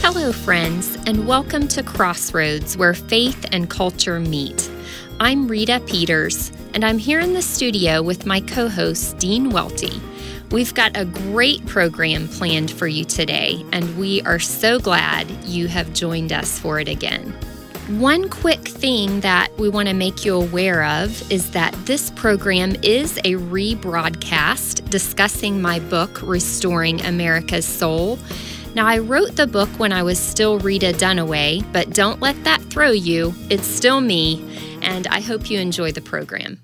Hello, friends, and welcome to Crossroads, where faith and culture meet. I'm Rita Peters, and I'm here in the studio with my co-host, Dean Welty. We've got a great program planned for you today, and we are so glad you have joined us for it again. One quick thing that we want to make you aware of is that this program is a rebroadcast discussing my book, Restoring America's Soul. Now, I wrote the book when I was still Rita Dunaway, but don't let that throw you. It's still me, and I hope you enjoy the program.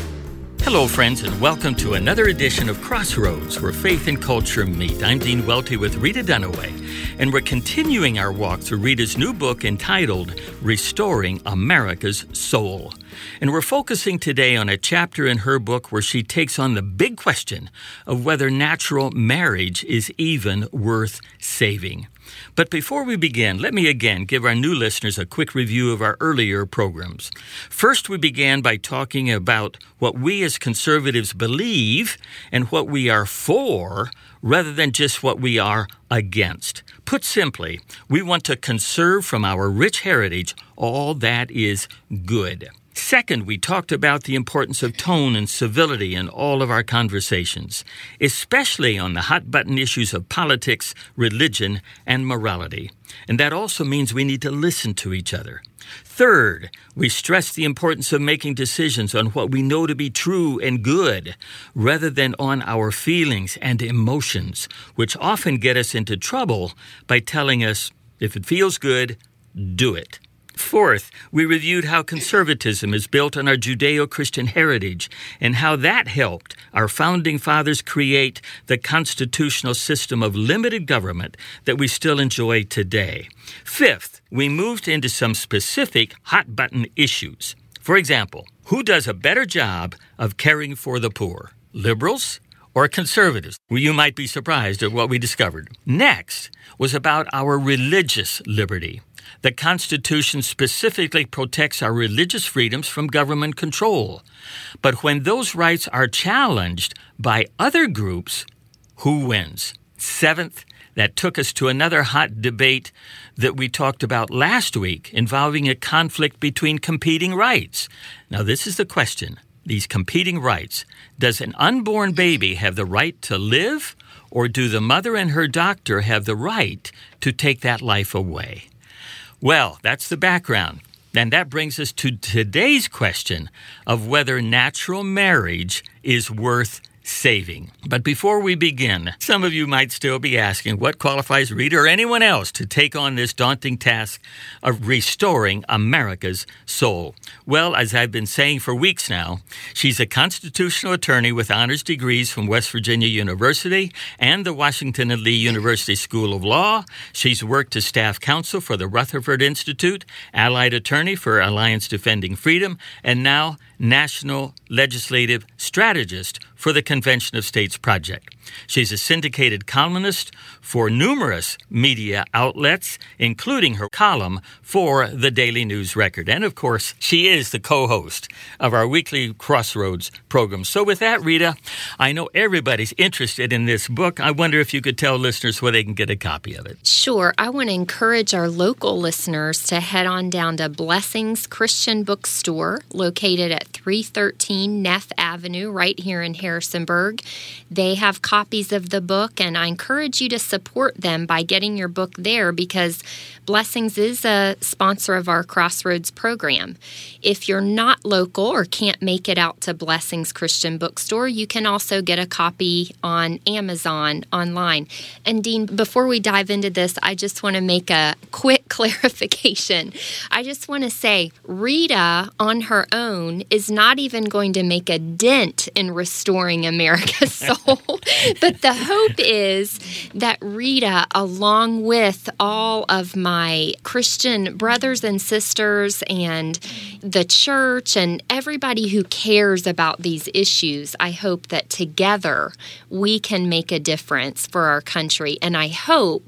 Hello, friends, and welcome to another edition of Crossroads, where faith and culture meet. I'm Dean Welty with Rita Dunaway, and we're continuing our walk through Rita's new book entitled Restoring America's Soul. And we're focusing today on a chapter in her book where she takes on the big question of whether natural marriage is even worth saving. But before we begin, let me again give our new listeners a quick review of our earlier programs. First, we began by talking about what we as conservatives believe and what we are for, rather than just what we are against. Put simply, we want to conserve from our rich heritage all that is good. Second, we talked about the importance of tone and civility in all of our conversations, especially on the hot-button issues of politics, religion, and morality. And that also means we need to listen to each other. Third, we stressed the importance of making decisions on what we know to be true and good, rather than on our feelings and emotions, which often get us into trouble by telling us, if it feels good, do it. Fourth, we reviewed how conservatism is built on our Judeo-Christian heritage and how that helped our founding fathers create the constitutional system of limited government that we still enjoy today. Fifth, we moved into some specific hot-button issues. For example, who does a better job of caring for the poor, liberals or conservatives? Well, you might be surprised at what we discovered. Next was about our religious liberty. The Constitution specifically protects our religious freedoms from government control. But when those rights are challenged by other groups, who wins? Seventh, that took us to another hot debate that we talked about last week involving a conflict between competing rights. Now, this is the question. These competing rights. Does an unborn baby have the right to live, or do the mother and her doctor have the right to take that life away? Well, that's the background. And that brings us to today's question of whether natural marriage is worth saving. But before we begin, some of you might still be asking what qualifies Rita or anyone else to take on this daunting task of restoring America's soul. Well, as I've been saying for weeks now, she's a constitutional attorney with honors degrees from West Virginia University and the Washington and Lee University School of Law. She's worked as staff counsel for the Rutherford Institute, allied attorney for Alliance Defending Freedom, and now national legislative strategist for the Convention of States Project. She's a syndicated columnist for numerous media outlets, including her column for the Daily News Record. And, of course, she is the co-host of our weekly Crossroads program. So with that, Rita, I know everybody's interested in this book. I wonder if you could tell listeners where they can get a copy of it. Sure. I want to encourage our local listeners to head on down to Blessings Christian Bookstore, located at 313 Neff Avenue, right here in Harrisonburg. They have copies of the book, and I encourage you to support them by getting your book there, because Blessings is a sponsor of our Crossroads program. If you're not local or can't make it out to Blessings Christian Bookstore, you can also get a copy on Amazon online. And Dean, before we dive into this, I just want to make a quick clarification. I just want to say Rita on her own is not even going to make a dent in restoring America's soul. But the hope is that Rita, along with all of my Christian brothers and sisters and the church and everybody who cares about these issues, I hope that together we can make a difference for our country. And I hope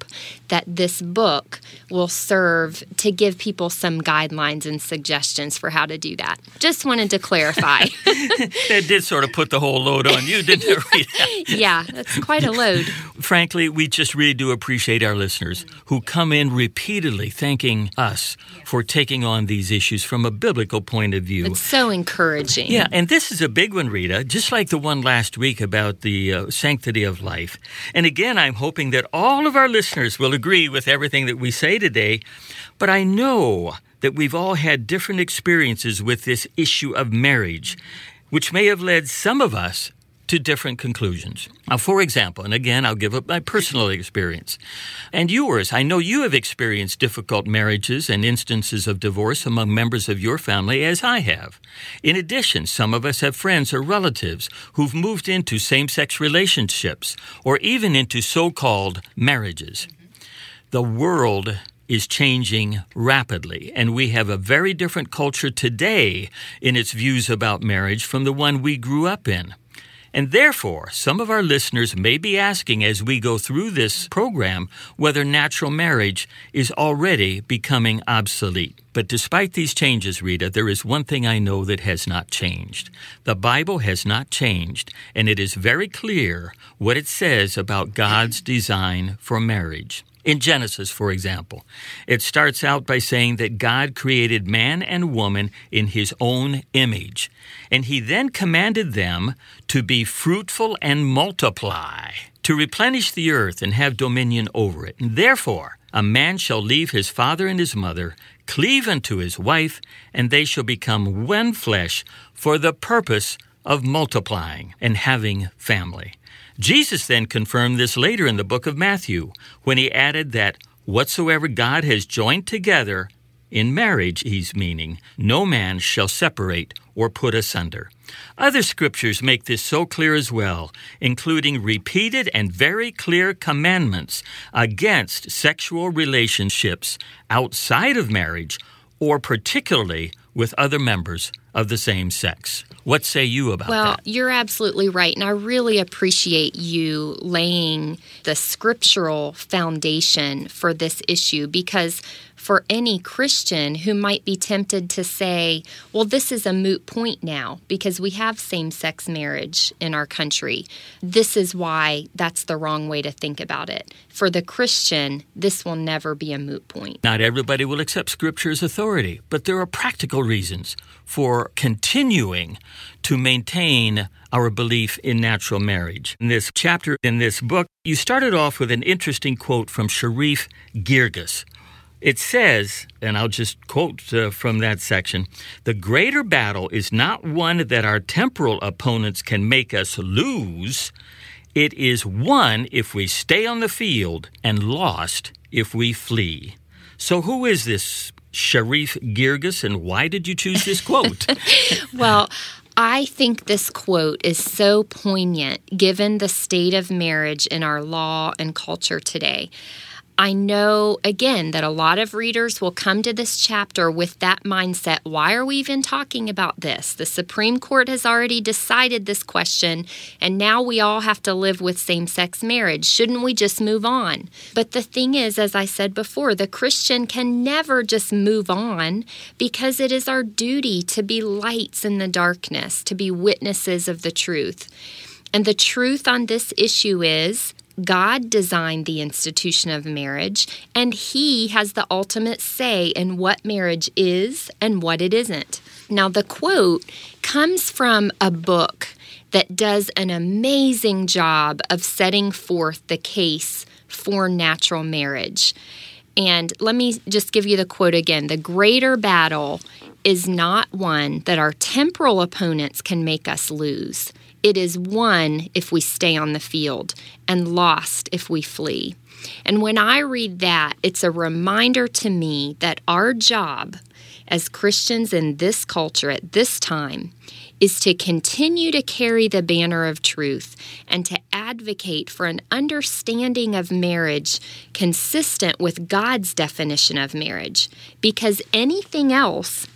that this book will serve to give people some guidelines and suggestions for how to do that. Just wanted to clarify. That did sort of put the whole load on you, didn't it, Rita? Yeah, that's quite a load. Frankly, we just really do appreciate our listeners who come in repeatedly thanking us for taking on these issues from a biblical point of view. It's so encouraging. Yeah, and this is a big one, Rita, just like the one last week about the sanctity of life. And again, I'm hoping that all of our listeners will agree with everything that we say today, but I know that we've all had different experiences with this issue of marriage, which may have led some of us to different conclusions. Now, for example, and again, I'll give up my personal experience, and yours. I know you have experienced difficult marriages and instances of divorce among members of your family, as I have. In addition, some of us have friends or relatives who've moved into same-sex relationships or even into so-called marriages. The world is changing rapidly, and we have a very different culture today in its views about marriage from the one we grew up in. And therefore, some of our listeners may be asking as we go through this program whether natural marriage is already becoming obsolete. But despite these changes, Rita, there is one thing I know that has not changed. The Bible has not changed, and it is very clear what it says about God's design for marriage. In Genesis, for example, it starts out by saying that God created man and woman in his own image, and he then commanded them to be fruitful and multiply, to replenish the earth and have dominion over it. And therefore, a man shall leave his father and his mother, cleave unto his wife, and they shall become one flesh for the purpose of multiplying and having family. Jesus then confirmed this later in the book of Matthew, when he added that whatsoever God has joined together in marriage, he's meaning, no man shall separate or put asunder. Other scriptures make this so clear as well, including repeated and very clear commandments against sexual relationships outside of marriage, or particularly with other members of the same sex. What say you about that? Well, you're absolutely right, and I really appreciate you laying the scriptural foundation for this issue, because for any Christian who might be tempted to say, well, this is a moot point now because we have same-sex marriage in our country. This is why that's the wrong way to think about it. For the Christian, this will never be a moot point. Not everybody will accept Scripture as authority, but there are practical reasons for continuing to maintain our belief in natural marriage. In this chapter in this book, you started off with an interesting quote from Sharif Girgis. It says, and I'll just quote from that section, "The greater battle is not one that our temporal opponents can make us lose. It is won if we stay on the field and lost if we flee." So who is this Sharif Girgis, and why did you choose this quote? Well, I think this quote is so poignant given the state of marriage in our law and culture today. I know, again, that a lot of readers will come to this chapter with that mindset. Why are we even talking about this? The Supreme Court has already decided this question, and now we all have to live with same-sex marriage. Shouldn't we just move on? But the thing is, as I said before, the Christian can never just move on, because it is our duty to be lights in the darkness, to be witnesses of the truth. And the truth on this issue is, God designed the institution of marriage, and He has the ultimate say in what marriage is and what it isn't. Now, the quote comes from a book that does an amazing job of setting forth the case for natural marriage. And let me just give you the quote again. "The greater battle is not one that our temporal opponents can make us lose. It is won if we stay on the field and lost if we flee." And when I read that, it's a reminder to me that our job as Christians in this culture at this time is to continue to carry the banner of truth and to advocate for an understanding of marriage consistent with God's definition of marriage, because anything else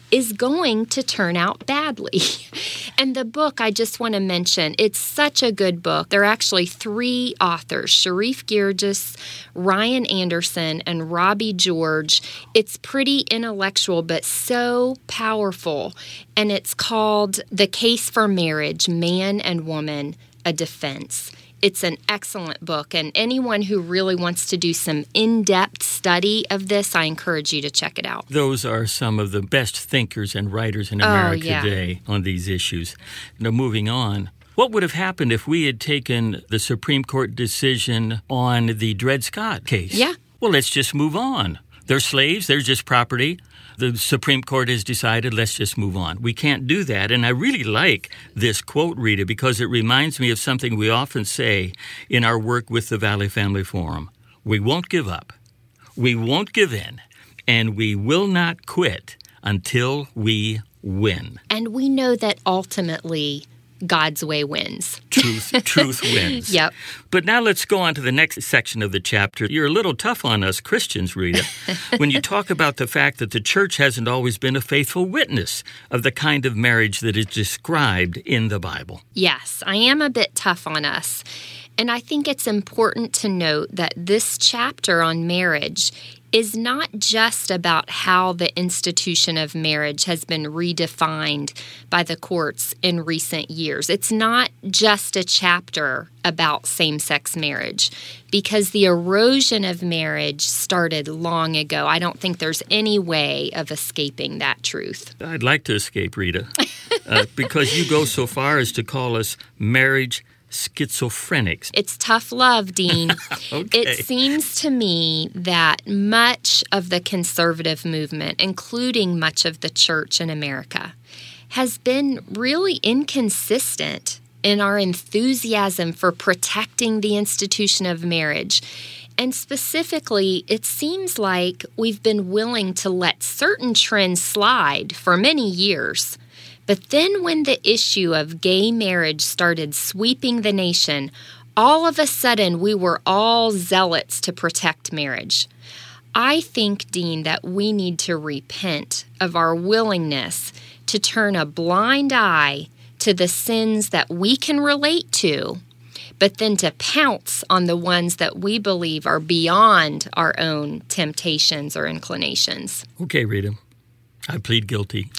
is going to turn out badly. And the book, I just want to mention, it's such a good book. There are actually 3 authors, Sharif Girgis, Ryan Anderson, and Robbie George. It's pretty intellectual, but so powerful. And it's called The Case for Marriage, Man and Woman, A Defense. It's an excellent book, and anyone who really wants to do some in-depth study of this, I encourage you to check it out. Those are some of the best thinkers and writers in America today on these issues. Now, moving on, what would have happened if we had taken the Supreme Court decision on the Dred Scott case? Yeah. Well, let's just move on. They're slaves. They're just property. The Supreme Court has decided, let's just move on. We can't do that. And I really like this quote, Rita, because it reminds me of something we often say in our work with the Valley Family Forum. We won't give up. We won't give in. And we will not quit until we win. And we know that ultimately God's way wins. Truth wins. Yep. But now let's go on to the next section of the chapter. You're a little tough on us Christians, Rita, when you talk about the fact that the church hasn't always been a faithful witness of the kind of marriage that is described in the Bible. Yes, I am a bit tough on us. And I think it's important to note that this chapter on marriage is not just about how the institution of marriage has been redefined by the courts in recent years. It's not just a chapter about same-sex marriage, because the erosion of marriage started long ago. I don't think there's any way of escaping that truth. I'd like to escape, Rita, because you go so far as to call us marriage schizophrenics. It's tough love, Dean. Okay. It seems to me that much of the conservative movement, including much of the church in America, has been really inconsistent in our enthusiasm for protecting the institution of marriage. And specifically, it seems like we've been willing to let certain trends slide for many years. But then when the issue of gay marriage started sweeping the nation, all of a sudden we were all zealots to protect marriage. I think, Dean, that we need to repent of our willingness to turn a blind eye to the sins that we can relate to, but then to pounce on the ones that we believe are beyond our own temptations or inclinations. Okay, Rita, I plead guilty.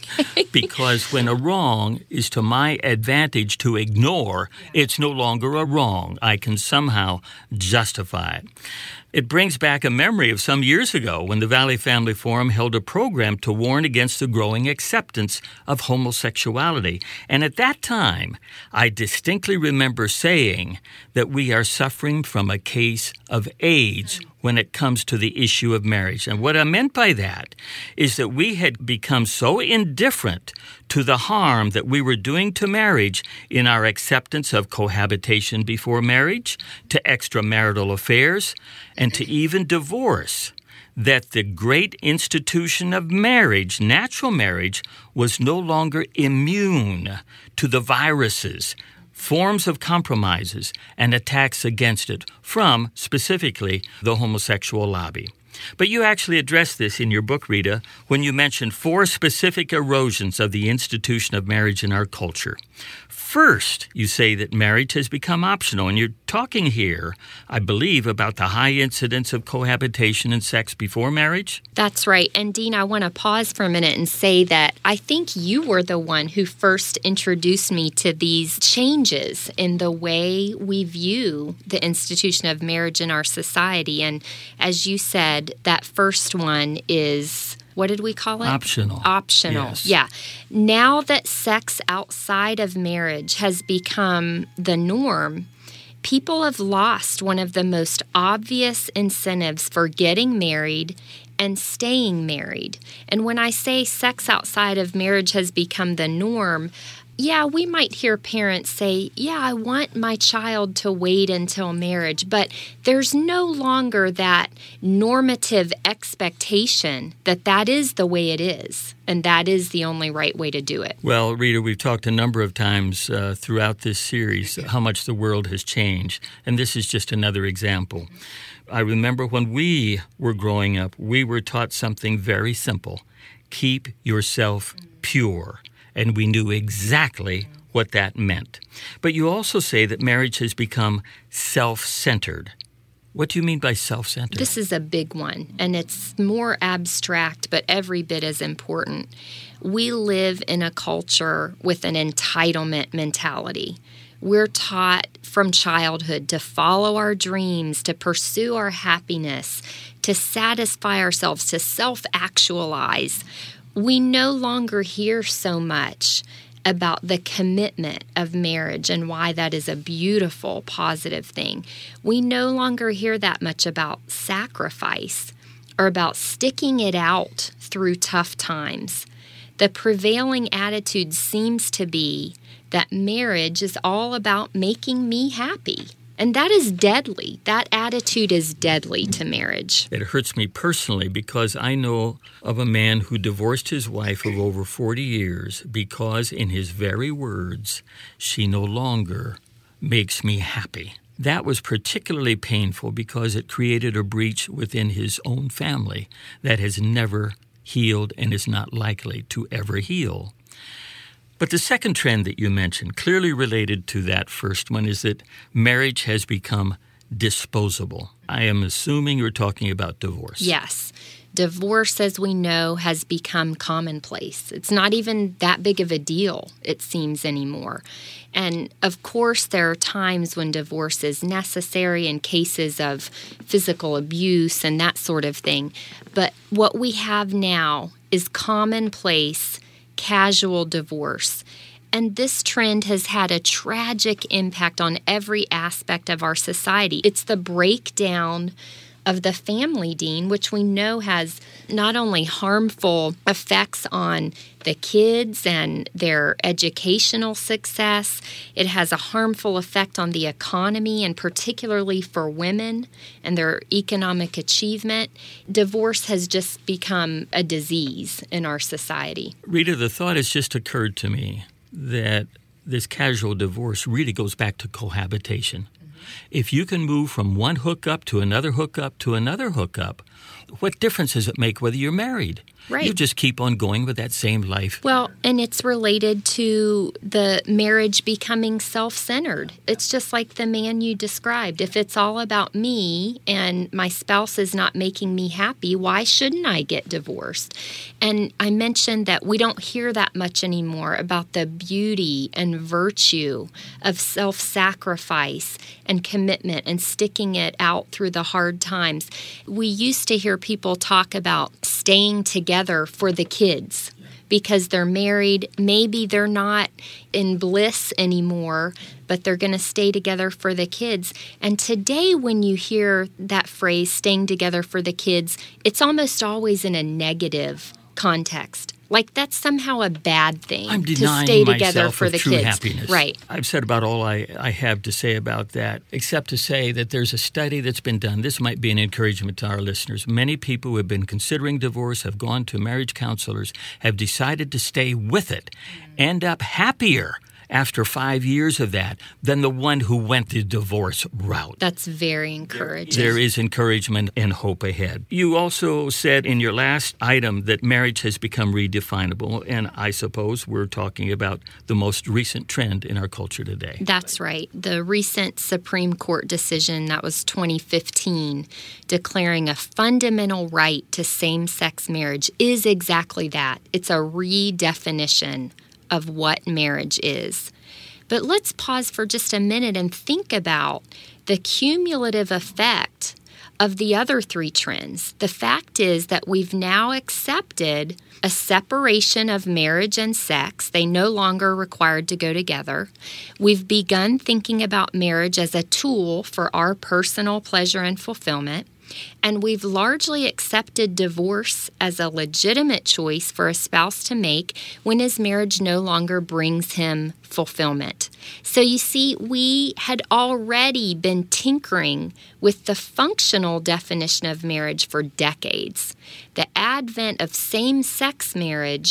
Because when a wrong is to my advantage to ignore, it's no longer a wrong. I can somehow justify it. It brings back a memory of some years ago when the Valley Family Forum held a program to warn against the growing acceptance of homosexuality. And at that time, I distinctly remember saying that we are suffering from a case of AIDS when it comes to the issue of marriage. And what I meant by that is that we had become so indifferent to the harm that we were doing to marriage in our acceptance of cohabitation before marriage, to extramarital affairs, and to even divorce, that the great institution of marriage, natural marriage, was no longer immune to the viruses, forms of compromises, and attacks against it from, specifically, the homosexual lobby. But you actually addressed this in your book, Rita, when you mentioned 4 specific erosions of the institution of marriage in our culture. First, you say that marriage has become optional, and you're talking here, I believe, about the high incidence of cohabitation and sex before marriage? That's right. And Dean, I want to pause for a minute and say that I think you were the one who first introduced me to these changes in the way we view the institution of marriage in our society. And as you said, that first one is... what did we call it? Optional. Optional, yes. Yeah. Now that sex outside of marriage has become the norm, people have lost one of the most obvious incentives for getting married and staying married. And when I say sex outside of marriage has become the norm, yeah, we might hear parents say, yeah, I want my child to wait until marriage, but there's no longer that normative expectation that that is the way it is, and that is the only right way to do it. Well, Rita, we've talked a number of times throughout this series how much the world has changed, and this is just another example. I remember when we were growing up, we were taught something very simple. keep yourself pure. And we knew exactly what that meant. But you also say that marriage has become self-centered. What do you mean by self-centered? This is a big one, and it's more abstract, but every bit as important. We live in a culture with an entitlement mentality. We're taught from childhood to follow our dreams, to pursue our happiness, to satisfy ourselves, to self-actualize. We no longer hear so much about the commitment of marriage and why that is a beautiful, positive thing. We no longer hear that much about sacrifice or about sticking it out through tough times. The prevailing attitude seems to be that marriage is all about making me happy. And that is deadly. That attitude is deadly to marriage. It hurts me personally because I know of a man who divorced his wife of over 40 years because, in his very words, she no longer makes me happy. That was particularly painful because it created a breach within his own family that has never healed and is not likely to ever heal. But the second trend that you mentioned, clearly related to that first one, is that marriage has become disposable. I am assuming you're talking about divorce. Yes. Divorce, as we know, has become commonplace. It's not even that big of a deal, it seems, anymore. And, of course, there are times when divorce is necessary in cases of physical abuse and that sort of thing. But what we have now is commonplace casual divorce. And this trend has had a tragic impact on every aspect of our society. It's the breakdown of the family, Dean, which we know has not only harmful effects on the kids and their educational success, it has a harmful effect on the economy, and particularly for women and their economic achievement. Divorce has just become a disease in our society. Rita, the thought has just occurred to me that this casual divorce really goes back to cohabitation. If you can move from one hookup to another hookup to another hookup, what difference does it make whether you're married? Right. You just keep on going with that same life. Well, and it's related to the marriage becoming self-centered. It's just like the man you described. If it's all about me and my spouse is not making me happy, why shouldn't I get divorced? And I mentioned that we don't hear that much anymore about the beauty and virtue of self-sacrifice and commitment and sticking it out through the hard times. We used to hear people talk about staying together for the kids because they're married. Maybe they're not in bliss anymore, but they're going to stay together for the kids. And today, when you hear that phrase, staying together for the kids, it's almost always in a negative context. Like that's somehow a bad thing. I'm to denying stay together myself for of the true kids. Happiness. Right. I've said about all I have to say about that, except to say that there's a study that's been done. This might be an encouragement to our listeners. Many people who have been considering divorce, have gone to marriage counselors, have decided to stay with it, end up happier after 5 years of that than the one who went the divorce route. That's very encouraging. There is encouragement and hope ahead. You also said in your last item that marriage has become redefinable, and I suppose we're talking about the most recent trend in our culture today. That's right. The recent Supreme Court decision, that was 2015, declaring a fundamental right to same-sex marriage is exactly that. It's a redefinition of what marriage is. But let's pause for just a minute and think about the cumulative effect of the other three trends. The fact is that we've now accepted a separation of marriage and sex. They no longer are required to go together. We've begun thinking about marriage as a tool for our personal pleasure and fulfillment. And we've largely accepted divorce as a legitimate choice for a spouse to make when his marriage no longer brings him fulfillment. So you see, we had already been tinkering with the functional definition of marriage for decades. The advent of same-sex marriage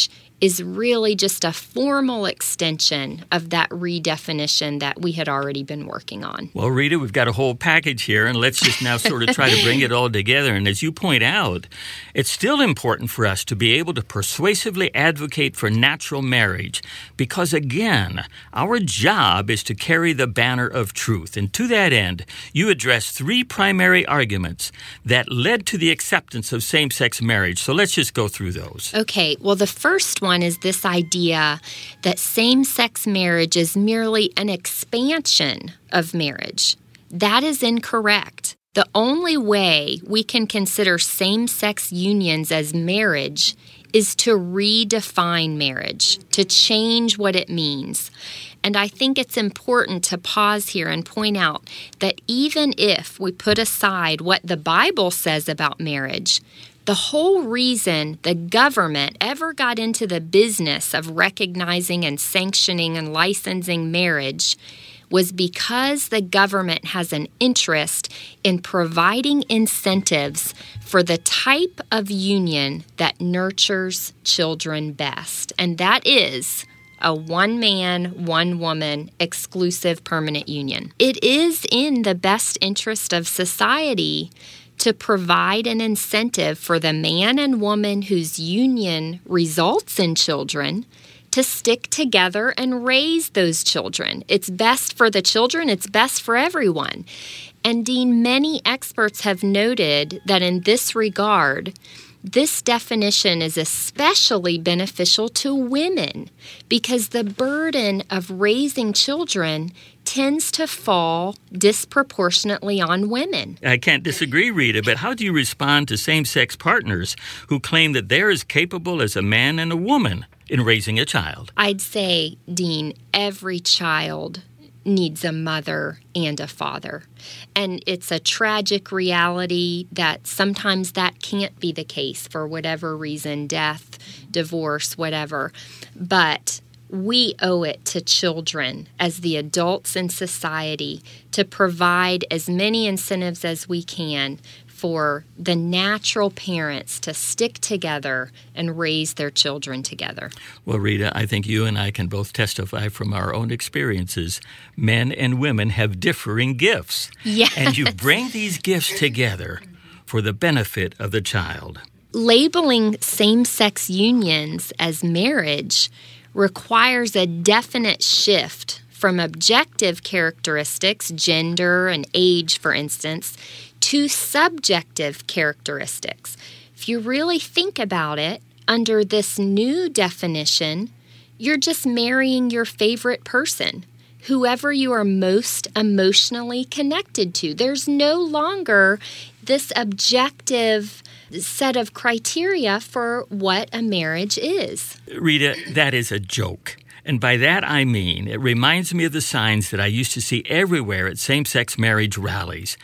is really just a formal extension of that redefinition that we had already been working on. Well, Rita, we've got a whole package here, and let's just now sort of try to bring it all together. And as you point out, it's still important for us to be able to persuasively advocate for natural marriage because, again, our job is to carry the banner of truth. And to that end, you address 3 primary arguments that led to the acceptance of same-sex marriage. So let's just go through those. Okay, well, the first one is this idea that same-sex marriage is merely an expansion of marriage. That is incorrect. The only way we can consider same-sex unions as marriage is to redefine marriage, to change what it means. And I think it's important to pause here and point out that even if we put aside what the Bible says about marriage, the whole reason the government ever got into the business of recognizing and sanctioning and licensing marriage was because the government has an interest in providing incentives for the type of union that nurtures children best. And that is a one-man, one-woman exclusive permanent union. It is in the best interest of society to provide an incentive for the man and woman whose union results in children to stick together and raise those children. It's best for the children. It's best for everyone. And Dean, many experts have noted that in this regard, this definition is especially beneficial to women because the burden of raising children tends to fall disproportionately on women. I can't disagree, Rita, but how do you respond to same-sex partners who claim that they're as capable as a man and a woman in raising a child? I'd say, Dean, every child needs a mother and a father. And it's a tragic reality that sometimes that can't be the case for whatever reason, death, divorce, whatever. But we owe it to children as the adults in society to provide as many incentives as we can for the natural parents to stick together and raise their children together. Well, Rita, I think you and I can both testify from our own experiences. Men and women have differing gifts. Yes. And you bring these gifts together for the benefit of the child. Labeling same-sex unions as marriage requires a definite shift from objective characteristics, gender and age, for instance, to subjective characteristics. If you really think about it, under this new definition, you're just marrying your favorite person, whoever you are most emotionally connected to. There's no longer this objective set of criteria for what a marriage is. Rita, that is a joke. And by that I mean, it reminds me of the signs that I used to see everywhere at same-sex marriage rallies.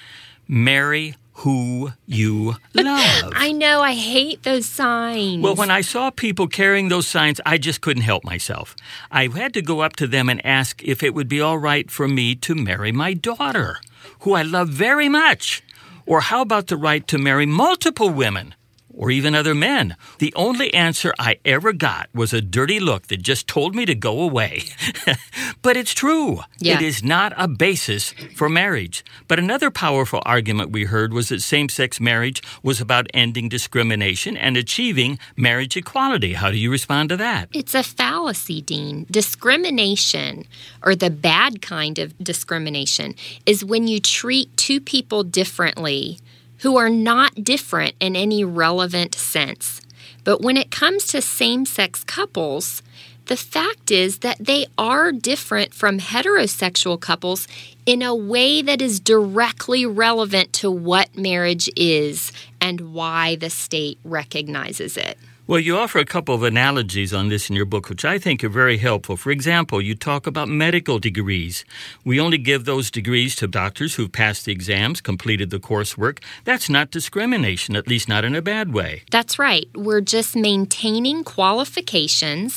Marry who you love. I know, I hate those signs. Well, when I saw people carrying those signs, I just couldn't help myself. I had to go up to them and ask if it would be all right for me to marry my daughter, who I love very much. Or how about the right to marry multiple women? Or even other men. The only answer I ever got was a dirty look that just told me to go away. But it's true. Yeah. It is not a basis for marriage. But another powerful argument we heard was that same-sex marriage was about ending discrimination and achieving marriage equality. How do you respond to that? It's a fallacy, Dean. Discrimination, or the bad kind of discrimination, is when you treat two people differently who are not different in any relevant sense. But when it comes to same-sex couples, the fact is that they are different from heterosexual couples in a way that is directly relevant to what marriage is and why the state recognizes it. Well, you offer a couple of analogies on this in your book, which I think are very helpful. For example, you talk about medical degrees. We only give those degrees to doctors who've passed the exams, completed the coursework. That's not discrimination, at least not in a bad way. That's right. We're just maintaining qualifications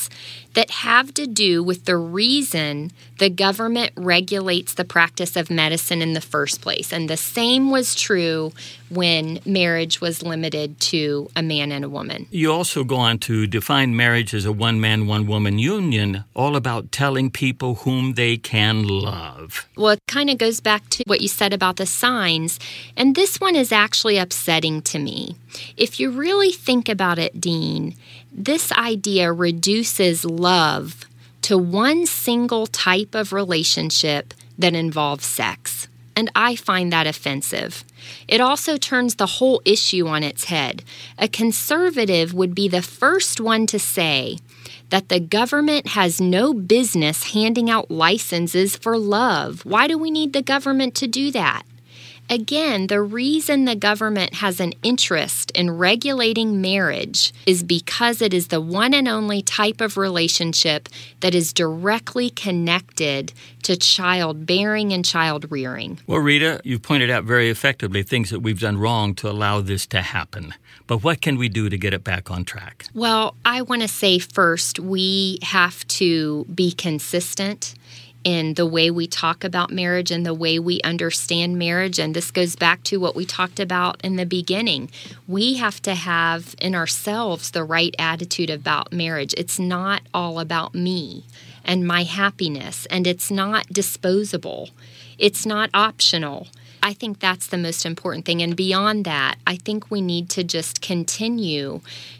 that have to do with the reason the government regulates the practice of medicine in the first place. And the same was true when marriage was limited to a man and a woman. You also go on to define marriage as a one-man, one-woman union, all about telling people whom they can love. Well, it kind of goes back to what you said about the signs, and this one is actually upsetting to me. If you really think about it, Dean, this idea reduces love to one single type of relationship that involves sex. And I find that offensive. It also turns the whole issue on its head. A conservative would be the first one to say that the government has no business handing out licenses for love. Why do we need the government to do that? Again, the reason the government has an interest in regulating marriage is because it is the one and only type of relationship that is directly connected to childbearing and child rearing. Well, Rita, you've pointed out very effectively things that we've done wrong to allow this to happen. But what can we do to get it back on track? Well, I want to say first, we have to be consistent in the way we talk about marriage and the way we understand marriage. And this goes back to what we talked about in the beginning. We have to have in ourselves the right attitude about marriage. It's not all about me and my happiness, and it's not disposable. It's not optional. I think that's the most important thing. And beyond that, I think we need to just continue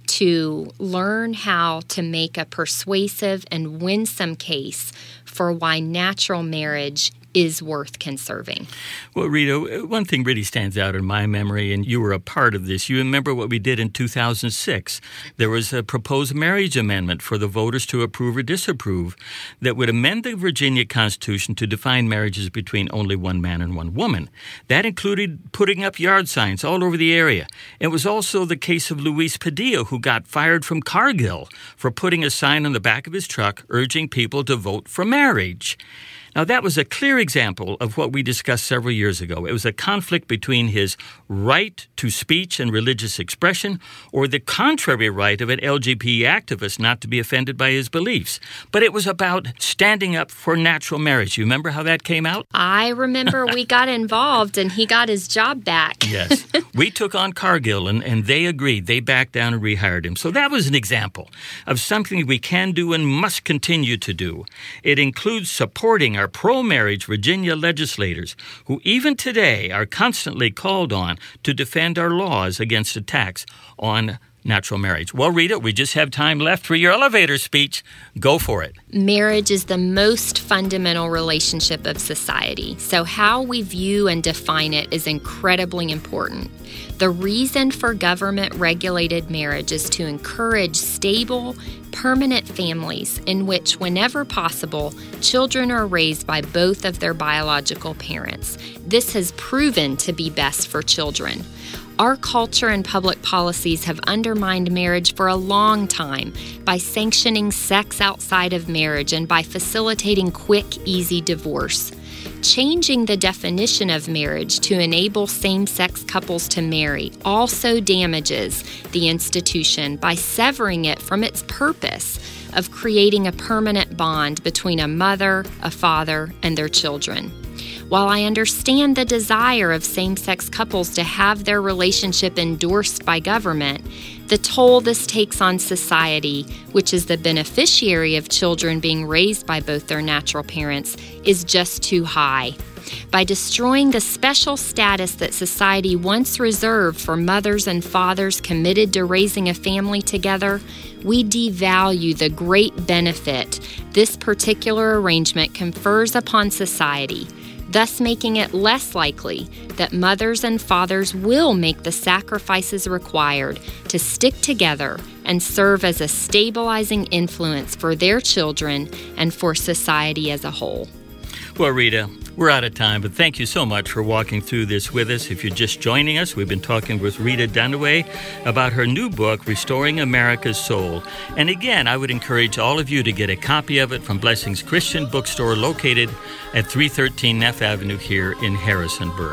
to learn how to make a persuasive and winsome case for why natural marriage is worth conserving. Well, Rita, one thing really stands out in my memory, and you were a part of this. You remember what we did in 2006. There was a proposed marriage amendment for the voters to approve or disapprove that would amend the Virginia Constitution to define marriages between only one man and one woman. That included putting up yard signs all over the area. It was also the case of Luis Padilla, who got fired from Cargill for putting a sign on the back of his truck urging people to vote for marriage. Now, that was a clear example of what we discussed several years ago. It was a conflict between his right to speech and religious expression or the contrary right of an LGBT activist not to be offended by his beliefs. But it was about standing up for natural marriage. You remember how that came out? I remember we got involved and he got his job back. Yes. We took on Cargill and they agreed. They backed down and rehired him. So that was an example of something we can do and must continue to do. It includes supporting our pro-marriage Virginia legislators who even today are constantly called on to defend our laws against attacks on natural marriage. Well, Rita, we just have time left for your elevator speech. Go for it. Marriage is the most fundamental relationship of society, so how we view and define it is incredibly important. The reason for government-regulated marriage is to encourage stable, permanent families in which, whenever possible, children are raised by both of their biological parents. This has proven to be best for children. Our culture and public policies have undermined marriage for a long time by sanctioning sex outside of marriage and by facilitating quick, easy divorce. Changing the definition of marriage to enable same-sex couples to marry also damages the institution by severing it from its purpose of creating a permanent bond between a mother, a father, and their children. While I understand the desire of same-sex couples to have their relationship endorsed by government, the toll this takes on society, which is the beneficiary of children being raised by both their natural parents, is just too high. By destroying the special status that society once reserved for mothers and fathers committed to raising a family together, we devalue the great benefit this particular arrangement confers upon society, thus making it less likely that mothers and fathers will make the sacrifices required to stick together and serve as a stabilizing influence for their children and for society as a whole. Well, Rita, we're out of time, but thank you so much for walking through this with us. If you're just joining us, we've been talking with Rita Dunaway about her new book, Restoring America's Soul. And again, I would encourage all of you to get a copy of it from Blessings Christian Bookstore located at 313 Neff Avenue here in Harrisonburg.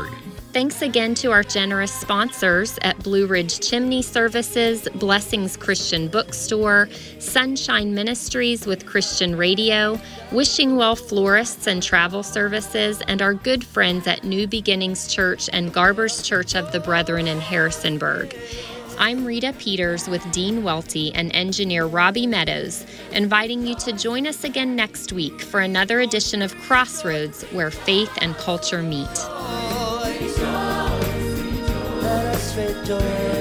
Thanks again to our generous sponsors at Blue Ridge Chimney Services, Blessings Christian Bookstore, Sunshine Ministries with Christian Radio, Wishing Well Florists and Travel Services, and our good friends at New Beginnings Church and Garber's Church of the Brethren in Harrisonburg. I'm Rita Peters with Dean Welty and engineer Robbie Meadows, inviting you to join us again next week for another edition of Crossroads, where faith and culture meet. Let us rejoice.